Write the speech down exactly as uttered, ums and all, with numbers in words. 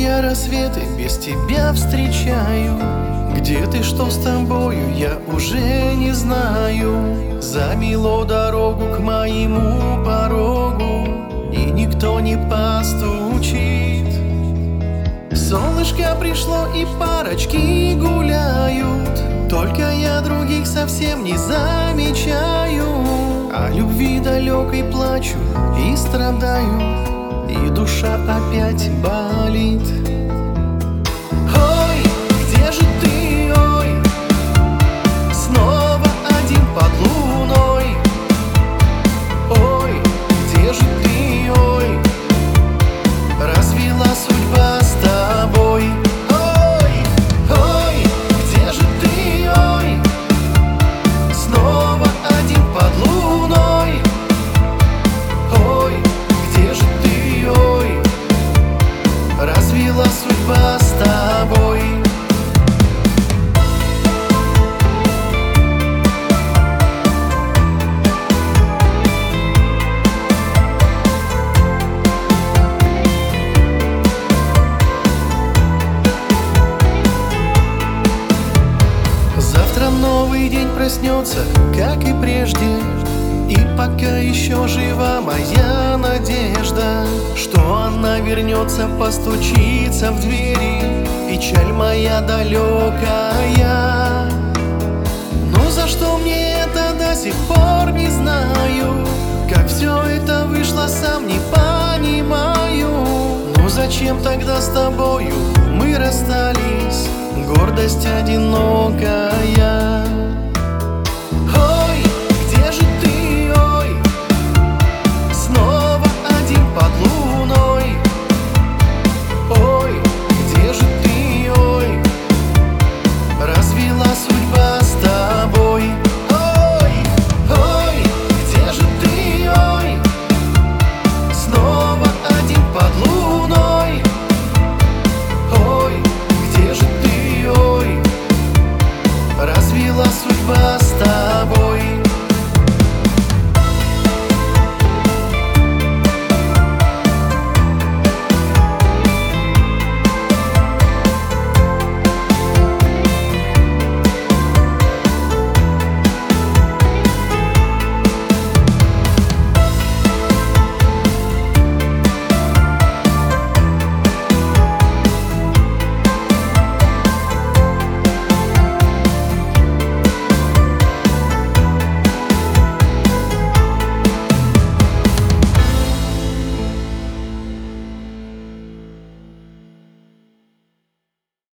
я рассветы без тебя встречаю. Где ты, что с тобою, я уже не знаю. Замело дорогу к моему порогу, и никто не постучит. Солнышко пришло, и парочки гуляют, только я других совсем не замечаю. О любви далекой плачу и страдаю, и душа опять болит. Ой, где же ты, ой, снова один под луной. Ой, где же ты, ой, развела судьба с тобой. Ой, ой, где же ты, ой, снова один под луной. Ой, где же ты, ой, развела судьба с тобой. Завтра новый день проснется, как и прежде, и пока еще жива моя надежда, что она вернется, постучится в двери. Печаль моя далекая, но за что мне это, до сих пор не знаю. Как все это вышло, сам не понимаю. Ну зачем тогда с тобою мы расстались? Гордость одинокая.